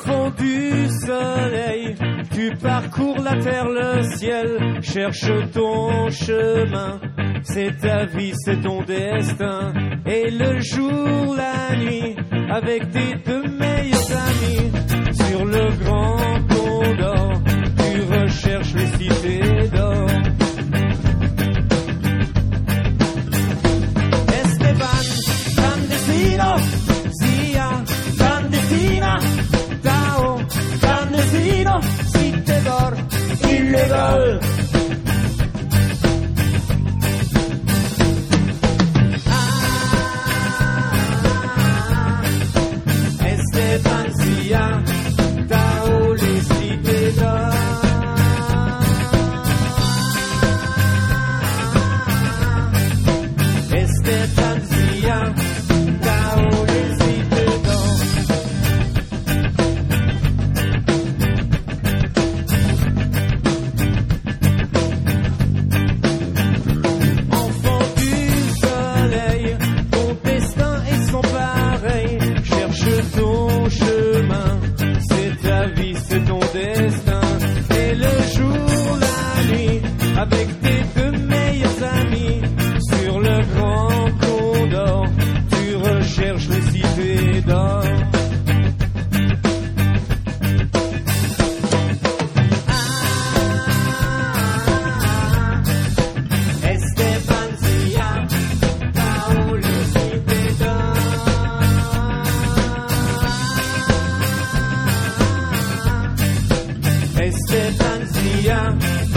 Enfant du soleil, tu parcours la terre, le ciel, cherche ton chemin. C'est ta vie, c'est ton destin. Et le jour, la nuit, avec tes deux meilleurs amis, sur le grand Condor, tu recherches les cités d'or. Esteban, clandestino, Zia, clandestina, Tao, clandestino, cité d'or, illégal. Esteban, Zia, Tao, les cités d'or. Esteban, Zia, Tao, les cités d'or. Enfant du soleil, ton destin est sans pareil. Cherche ton chemin, c'est ta vie, c'est ton destin. Et le jour, la nuit, avec tes deux meilleurs amis, sur le grand Condor, tu recherches les cités d'or. Esteban, Zia, Tao, les cités d'or. Esteban, Zia,